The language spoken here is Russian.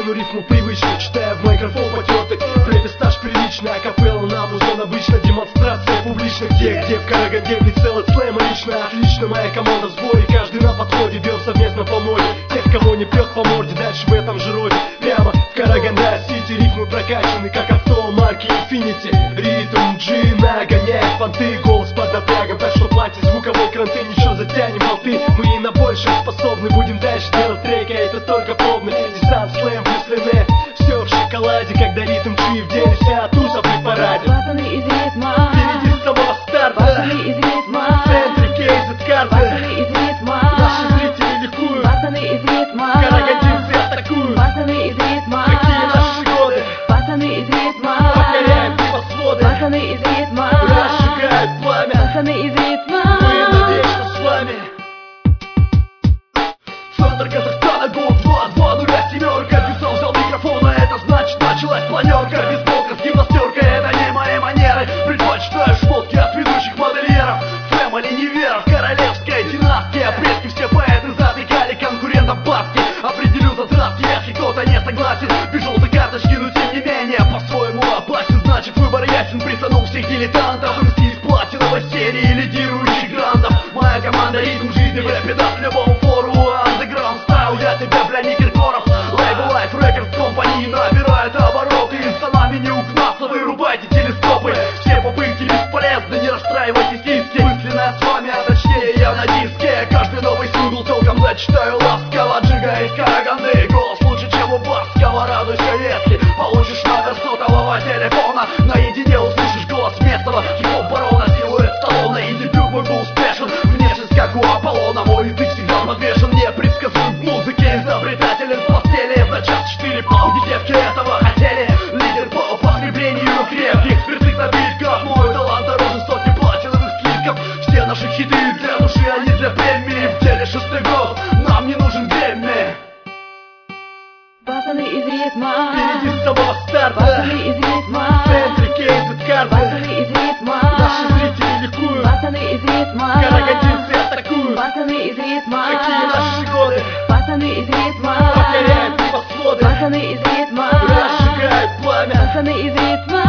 кину рифму привычно, читая в микрофон потертый. В рэпе стаж прилично, акапелла на музон обычно. Демонстрация публично, где в Караганде прицел слэма лично. Отлично, моя команда в сборе, каждый на подходе, бьем совместно по море. Тех, кого не прет по морде, дальше в этом же роде. Прямо в Караганда-Сити, рифмы прокачаны, как авто марки Infinity. Ритм G нагоняет понты, голос под напрягом, так что плати звуковой кранты, ничего затянем болты. Мы и на большее способны, будем дальше делать треки, а это только пробный. Десант, слэм, плюс лене, все в шоколаде, когда ритм G в деле, вся туса при параде. Пацаны из ритма, впереди с самого старта, пацаны из ритма, в центре кейзет карты, пацаны из ритма, наши зрители ликуют, пацаны из ритма, карагандинцы атакуют. пацаны из ритма, Какие наши годы, пацаны из ритма, покоряем небосводы, пацаны из ритма, разжигают пламя, пацаны из ритма. мы навечно с вами. Центр Казахстана, год 2-2-0, семерка. Писал, взял микрофон, а это значит началась планерка. Без блока с гимнастеркой, это не мои манеры. Предпочитаю шмотки от ведущих модельеров. Фэмили неверов, королевская династия. Предки все поэты затыкали конкурентам баски. Определю затратки, если кто-то не согласен. Без желтой карточки, но тем не менее по-своему опасен. Значит выбор ясен, притянул всех дилетантов. МС из платиновой серии лидирующих грандов. Моя команда ритм жизни в рэпе даст любому фору. Underground стайл, я тебя, бля, не Киркоров. Label Life Records Company набирает обороты. И за нами не угнаться, вырубайте телескопы. Все попытки бесполезны, не расстраивайтесь киски. Мысленно с вами, а точнее я на диске. Каждый новый сингл целком зачитаю ласково. Джига из Караганды, голос лучше, чем у Баскова. Радуйся, если получишь номер сотового телефона. Наедине услышишь голос местного хип-хоп барона. Силуэт Сталлоне, и дебют мой был успешен. Внешность как у Аполлона, мой язык всегда подвешен. Непредсказуем в музыке, изобретателен в постели. На час 4 пауди, девки этого хотели. Лидер по потреблению крепких спиртных напитков. Мой талант дороже сотни платиновых слитков. Все наши хиты для души, а не для премии. В деле 6-й год, нам не нужен Грэмми. Пацаны из ритма, Впереди с самого старта, пацаны из ритма, в центре кейзет карты, пацаны из ритма, наши зрители ликуют, пацаны из ритма, карагандинцы атакуют. пацаны из ритма, Какие наши годы, пацаны из ритма, покоряют небосводы, пацаны из ритма, разжигают пламя, пацаны из ритма.